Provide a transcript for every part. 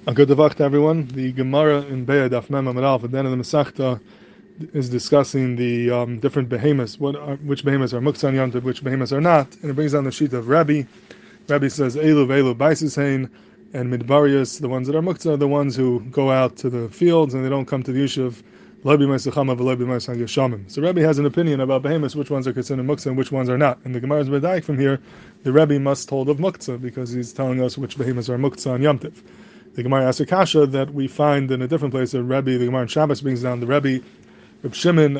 A good devach to everyone. The Gemara in Be'ah Daf Mem Amud Aleph at the end of the Masechta is discussing the different behemoths, which behemoths are muktzah on Yom Tov, which behemoths are not, and it brings down the sheet of Rabbi. Rabbi says Elu ve'elu baisis hein, and midbarius, the ones that are muktzah, are the ones who go out to the fields and they don't come to the yishuv. So Rabbi has an opinion about behemoths, which ones are considered muktzah and which ones are not. And the Gemara is medayik from here. The Rabbi must hold of muktzah because he's telling us which behemoths are muktzah on Yom Tov. The Gemara asks a kasha that we find in a different place. The Rebbe, the Gemara in Shabbos brings down the Rebbe, Reb Shimon,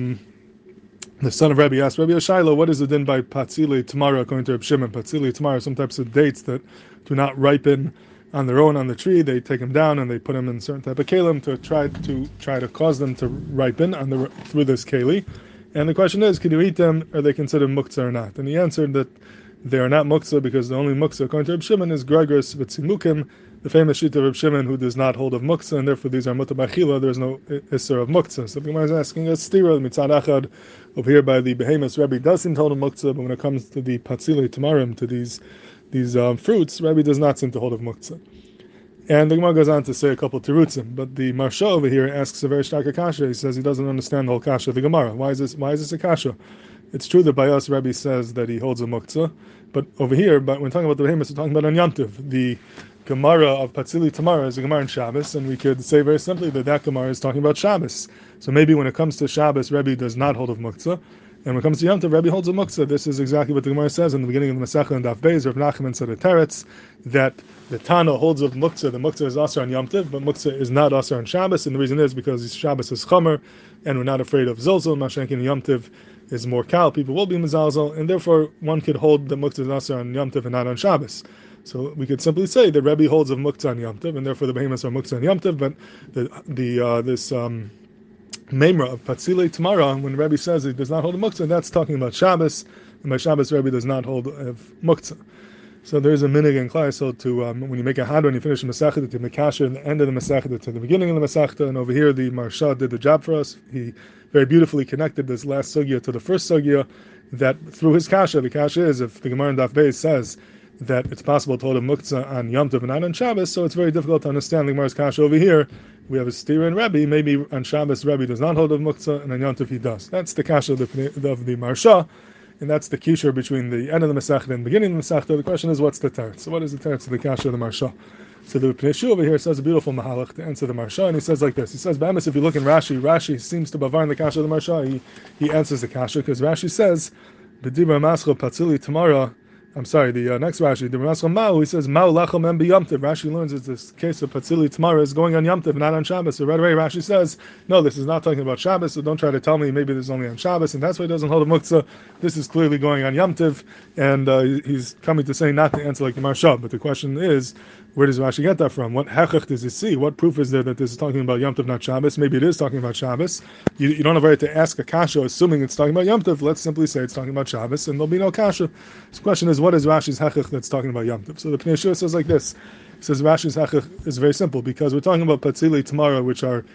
the son of Rebbe, asked Rebbe Yashayla, what is the din by patzili tamara according to Reb Shimon? Patzili tamara, some types of dates that do not ripen on their own on the tree. They take them down and they put them in certain type of kalim to try to cause them to ripen through this keli. And the question is, can you eat them? Are they considered muktzah or not? And he answered that they are not muktzah because the only muktzah according to Reb Shimon is Gregorus v'tzimukim, the famous sheet of Reb Shimon, who does not hold of muktzah, and therefore these are mutar b'achila. There is no isser of muktzah. So the Gemara is asking us stira mitzad achad over here by the behemoths. Rabbi does seem to hold of muktzah, but when it comes to the patzili tamarim, to these fruits, Rabbi does not seem to hold of muktzah. And the Gemara goes on to say a couple of terutzim, but the Marsha over here asks a very stark kasha. He says he doesn't understand the whole kasha of the Gemara. Why is this a kasha? It's true that by us Rabbi says that he holds a muktzah, but over here, when talking about the behemoths, we're talking about on Yom Tov. The Gemara of Patzili Tamara is a Gemara in Shabbos, and we could say very simply that Gemara is talking about Shabbos. So maybe when it comes to Shabbos, Rebbe does not hold of muktzah, and when it comes to Yom Tov, Rebbe holds of muktzah. This is exactly what the Gemara says in the beginning of the Masechah and Daf Beis. Rav Nachman said at Teretz that the Tana holds of muktzah. The muktzah is asar on Yom Tov, but muktzah is not asar on Shabbos, and the reason is because Shabbos is chomer, and we're not afraid of zolzol. Mashenkin Yom Tov is more kal, people will be mezalzel, and therefore one could hold the muktzah is asar on Yom Tov and not on Shabbos. So we could simply say that Rebbe holds of muktzah on Yom Tov, and therefore the behemoths are muktzah on Yom Tov. But this memra of patzilei tamara, when Rebbe says he does not hold of muktzah, that's talking about Shabbos, and by Shabbos Rebbe does not hold of muktzah. So there is a minig in Klai, so to when you make a had, when you finish the Masechta, to Mekasher in the end of the Masechta to the beginning of the Masechta, and over here the Marsha did the job for us. He very beautifully connected this last sugya to the first sugya, that through his kasha, the kasha is, if the Gemara in Daf Beis says that it's possible to hold a muktzah on Yom Tov and not on Shabbos, so it's very difficult to understand the Gemara's kasha over here. We have a stira in Rebbe, maybe on Shabbos Rebbe does not hold of muktzah, and on Yom Tov he does. That's the kasha of the Marsha, and that's the kishur between the end of the Masechta and the beginning of the Masechta. The question is, what's the teretz? So what is the teretz of the kasha of the Marsha? So the Pnei Shu over here says a beautiful mahalach to answer the Marsha, and he says like this. He says, B'emes, if you look in Rashi seems to bavar in the kasha of the Marsha. He answers the kasha, because Rashi says, B'dibra mascho patzili tamara. I'm sorry, the next Rashi, the Ramascha Ma'u, he says, Ma'u lachem em b'Yom Tov. Rashi learns that this case of Patzili Tamara is going on Yom Tov, not on Shabbos. So right away Rashi says, no, this is not talking about Shabbos, so don't try to tell me maybe this is only on Shabbos, and that's why he doesn't hold a muktzah. This is clearly going on Yom Tov, and he's coming to say not to answer like the Marsha. But the question is, where does Rashi get that from? What hechach does he see? What proof is there that this is talking about Yom Tov, not Shabbos? Maybe it is talking about Shabbos. You don't have a right to ask a kasha assuming it's talking about Yom Tov. Let's simply say it's talking about Shabbos, and there'll be no kasha. So the question is, what is Rashi's hechach that's talking about Yom Tov? So the Pnei Shur says like this. He says Rashi's hechach is very simple, because we're talking about patzili tamara, which are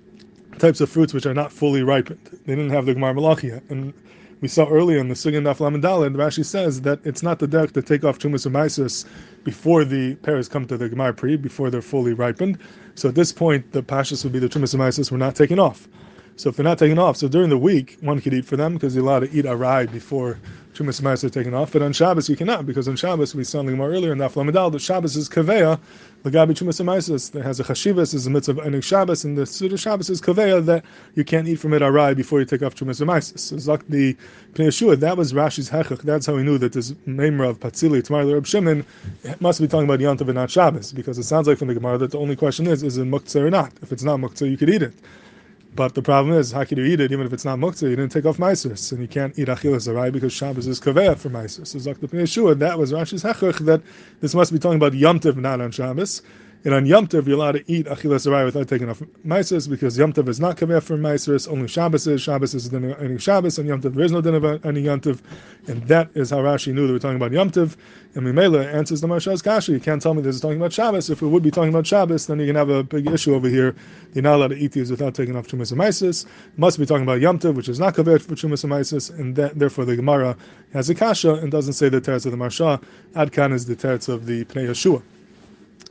types of fruits which are not fully ripened. They didn't have the Gemar Malachi yet. And we saw earlier in the Sugin Daf Lamed Daled, Rashi says that it's not the derech to take off Trumas Umaisis before the pears come to the Gemar Pri, before they're fully ripened. So at this point, the pashas would be the Trumas Umaisis were not taken off. So if they're not taken off, so during the week, one could eat for them, because you're allowed to eat arai before Trumas Umaisis are taken off. But on Shabbos, you cannot, because on Shabbos, we saw in the Gemar earlier in Daf Lamed Daled, that Shabbos is kaveya, Lagabi Trumas Umaisis. It has a chashivas, is a mitzvah of Enig Shabbos, and the Suda Shabbos is kaveya, that you can't eat from it arai before you take off Trumas Umaisis. So Zak the Pnei Yeshua, that was Rashi's hechach. That's how he knew that this memra of Patzili, Tamar Reb Shimon, must be talking about Yom Tov and not Shabbos, because it sounds like from the Gemara that the only question is it muktzah or not? If it's not muktzah, you could eat it. But the problem is, how can you eat it even if it's not muktzah? You didn't take off meisus, and you can't eat achilas arai because Shabbos is kaveya for meisus. So Zak the Pnei Yeshua, that was Rashi's hechach, that this must be talking about Yom Tov, not on Shabbos. And on Yom Tov, you're allowed to eat achilas arai without taking off meisus, because Yom Tov is not kaveya for meisus, only Shabbos is. Shabbos is any Shabbos, and Yom Tov there is no din of any Yom Tov. And that is how Rashi knew they were talking about Yom Tov. And Mimela answers the Marsha's kasha. You can't tell me this is talking about Shabbos. If it would be talking about Shabbos, then you can have a big issue over here. You're not allowed to eat these without taking off Trumas Umaisis. Must be talking about Yom Tov, which is not kaveya for Trumas Umaisis, and therefore the Gemara has a kasha and doesn't say the teretz of the Marsha. Adkan is the teretz of the Pnei Yeshua.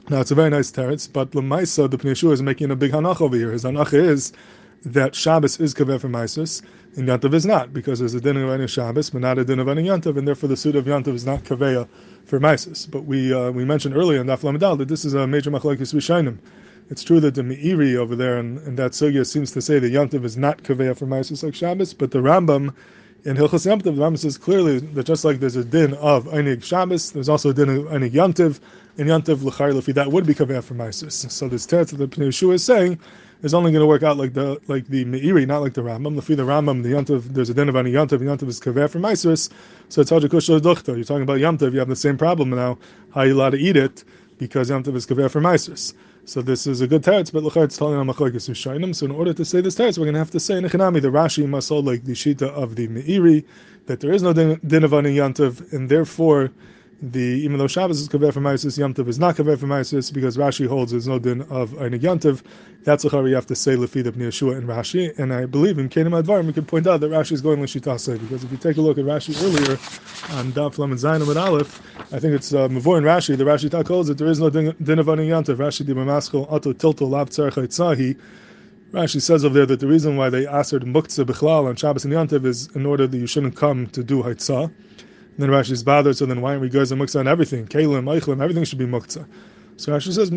Now it's a very nice teretz, but Lamaisa, the Pnei Yehoshua is making a big hanach over here. His hanach is that Shabbos is kaveh for Maisus, and Yantav is not, because there's a din of any Shabbos, but not a din of any Yantav, and therefore the suit of Yantav is not kaveh for Maisus. But we mentioned earlier in Daf Lamed that this is a major machlokes Rishonim. It's true that the Meiri over there in that sugya seems to say that Yantav is not kaveh for Maisus like Shabbos, but the Rambam in Hilchos Yom Tov, the Rambam says clearly that just like there's a din of Einig Shabbos, there's also a din of Einig Yantiv, and Yantiv l'chayr lefi that would be kaveh for Maisus. So this teretz that the Pnei Yehoshua is saying is only going to work out like the Meiri, not like the Rambam. Lefi the Rambam, the Yantiv, there's a din of Einig Yantiv, and Yantiv is kaveh for Maisus. So it's hajakush l'dochta. You're talking about Yantiv, you have the same problem now. How are you allowed to eat it? Because Yantiv is kaveh for Maisus. So this is a good teretz, but l'chayr it's telling on machlokes Rishonim. So in order to say this teretz, we're going to have to say in Echanami the Rashi must hold like the shita of the Meiri, that there is no din of Einig Yantiv, and therefore even though Shabbos is kaveh for Maisus, Yom Tov is not kaveh for Maisus, because Rashi holds there's no din of Einig Yantiv. That's what you have to say lefi the Pnei Yehoshua and Rashi. And I believe in Kenim Advarim we can point out that Rashi is going l'shitase, because if you take a look at Rashi earlier on Daf Lamed Zayin Amud Aleph, I think it's Mavor in Rashi. The Rashi talk holds that there is no din of Einig Yantiv. Rashi di B'maschel Ato Tilto Lav Tzarech Haitzahi. Rashi says over there that the reason why they asked muktzah b'chlal on Shabbos and Yantiv is in order that you shouldn't come to do haitzah. Then Rashi is bothered, so then why aren't we guys muktzah on everything? Kalim, eichlim, everything should be muktzah. So Rashi says,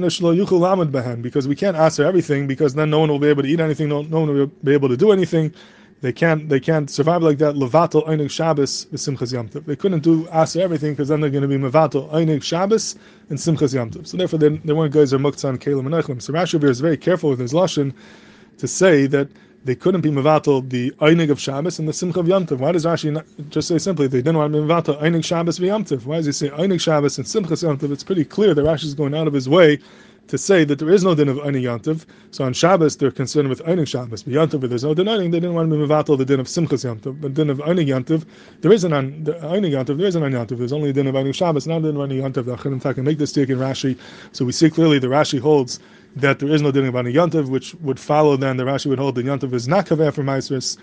because we can't answer everything, because then no one will be able to eat anything, no one will be able to do anything. They can't survive like that. Levatel einig Shabbos v'simchas Yom Tov. They couldn't do answer everything, because then they're going to be mevatel einig Shabbos and simchas Yom Tov. So therefore they weren't guys muktzah on kalim and eichlim. So Rashi is very careful with his lashon to say that they couldn't be mevatel the einig of Shabbos and the simcha of Yom Tov. Why does Rashi not just say simply they didn't want to be mevatel einig Shabbos v'Yom Tov? Why does he say einig Shabbos and simcha Yom Tov? It's pretty clear that Rashi is going out of his way to say that there is no din of einig Yom Tov. So on Shabbos they're concerned with einig Shabbos, but Yom Tov there's no din einig. They didn't want to be mevatel the din of simcha Yom Tov. But din of einig Yom Tov, there isn't on the einig Yom Tov. There isn't on Yom Tov. There's only a din of einig Shabbos, not a din of einig Yom Tov. The Achanim can make this take in Rashi. So we see clearly the Rashi holds that there is no din about a Yantav, which would follow then the Rashi would hold that Yantav is not kaveh for Maisus.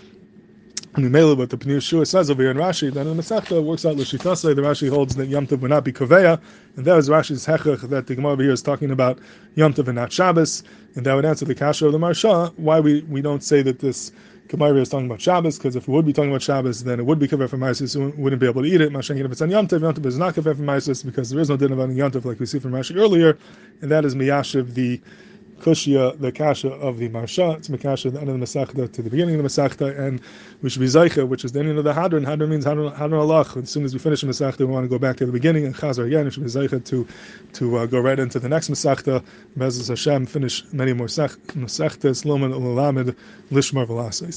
And we mail what the Pnei Yehoshua says over here in Rashi, then in the Masechta works out l'shitase, the Rashi holds that Yom Tov would not be kaveh, and that is Rashi's hechach that the Gemara over here is talking about Yom Tov and not Shabbos, and that would answer the kasha of the Marsha, why we don't say that this Gemara is talking about Shabbos, because if it would be talking about Shabbos, then it would be kaveh for Maisus, so we wouldn't be able to eat it. Mashiach, if it's on Yom Tov is not kaveh for Maisus, because there is no din of Yom Tov like we see from Rashi earlier, and that is miyashiv the Kushya, the kasha of the Marsha. It's Makasha at the end of the Masechta to the beginning of the Masechta, and we should be Zaycha, which is the ending of the Hadron. Hadron means Hadron Alach. As soon as we finish the Masechta, we want to go back to the beginning and Chazar again. We should be Zaycha to go right into the next Masechta. Bezos Hashem, finish many more Masechtas, Loman Ulalamid, Lishmar Velases.